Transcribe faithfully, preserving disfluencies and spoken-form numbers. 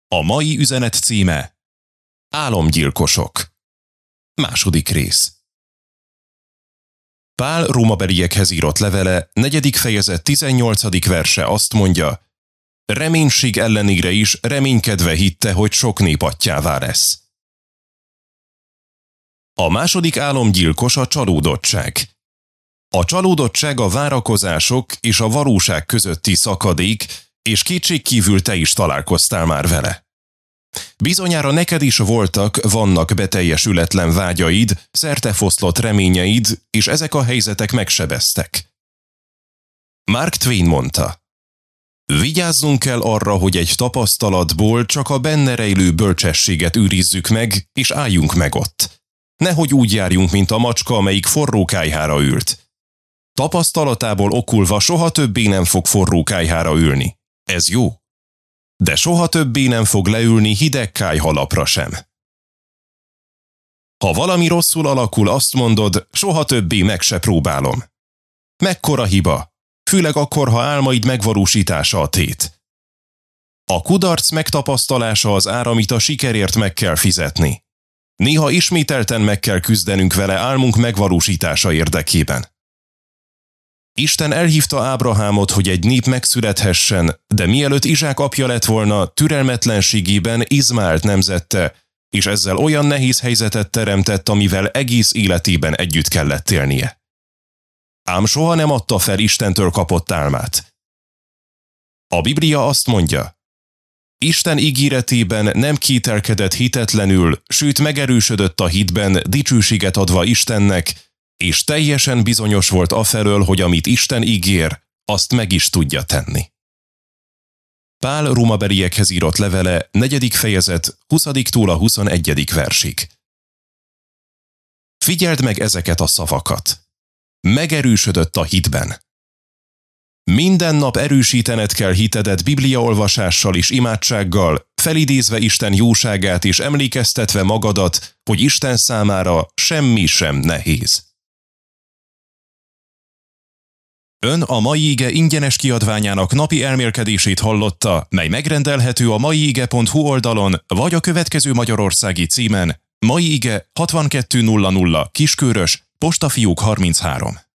A mai üzenet címe: Álomgyilkosok. Második rész. Pál rómabeliekhez írott levele, negyedik fejezet tizennyolcadik verse azt mondja: reménység ellenére is reménykedve hitte, hogy sok nép attyává lesz. A második álomgyilkos a csalódottság. A csalódottság a várakozások és a valóság közötti szakadék, és kétségkívül te is találkoztál már vele. Bizonyára neked is voltak, vannak beteljesületlen vágyaid, szertefoszlott reményeid, és ezek a helyzetek megsebeztek. Mark Twain mondta: vigyázzunk el arra, hogy egy tapasztalatból csak a benne rejlő bölcsességet őrizzük meg, és álljunk meg ott. Nehogy úgy járjunk, mint a macska, amelyik forró kályhára ült. Tapasztalatából okulva soha többé nem fog forró kályhára ülni. Ez jó. De soha többé nem fog leülni hideg kályhalapra sem. Ha valami rosszul alakul, azt mondod, soha többé meg se próbálom. Mekkora hiba, főleg akkor, ha álmaid megvalósítása a tét. A kudarc megtapasztalása az ár, amit a sikerért meg kell fizetni. Néha ismételten meg kell küzdenünk vele álmunk megvalósítása érdekében. Isten elhívta Ábrahámot, hogy egy nép megszülethessen, de mielőtt Izsák apja lett volna, türelmetlenségében Izmaelt nemzette, és ezzel olyan nehéz helyzetet teremtett, amivel egész életében együtt kellett élnie. Ám soha nem adta fel Istentől kapott álmát. A Biblia azt mondja: Isten ígéretében nem kételkedett hitetlenül, sőt megerősödött a hitben, dicsőséget adva Istennek, és teljesen bizonyos volt afelől, hogy amit Isten ígér, azt meg is tudja tenni. Pál rómabeliekhez írott levele, negyedik fejezet, huszadiktól a huszonegyedik versig. Figyeld meg ezeket a szavakat. Megerősödött a hitben. Minden nap erősítened kell hitedet bibliaolvasással és imádsággal, felidézve Isten jóságát és emlékeztetve magadat, hogy Isten számára semmi sem nehéz. Ön a Mai Ige ingyenes kiadványának napi elmélkedését hallotta, mely megrendelhető a maiige pont hu oldalon, vagy a következő magyarországi címen: Mai Ige hatvankettő nulla nulla Kiskörös, Postafiók harminchárom.